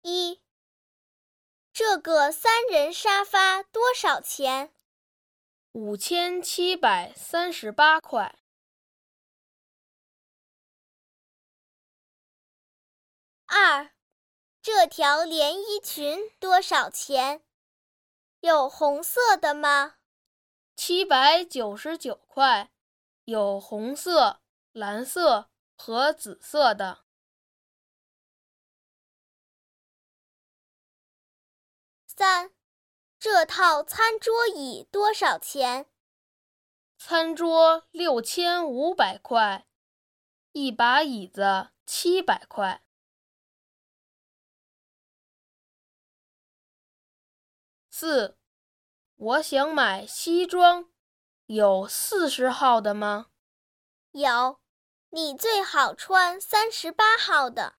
1. 这个3人沙发多少钱 ？5738块。 2. 这条连衣裙多少钱？有红色的吗 ？799块，有红色、蓝色和紫色的。 3. 这套餐桌椅多少钱？ 餐桌6500块，一把椅子700块。4. 我想买西装，有40号的吗？ 有，你最好穿38号的。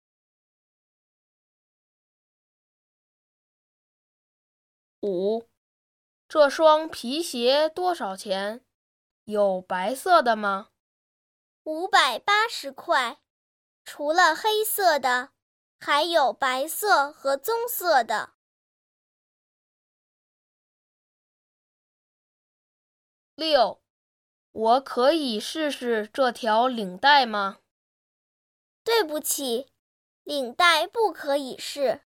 5. 这双皮鞋多少钱？有白色的吗 ？580块，除了黑色的，还有白色和棕色的。 6. 我可以试试这条领带吗？ 对不起，领带不可以试。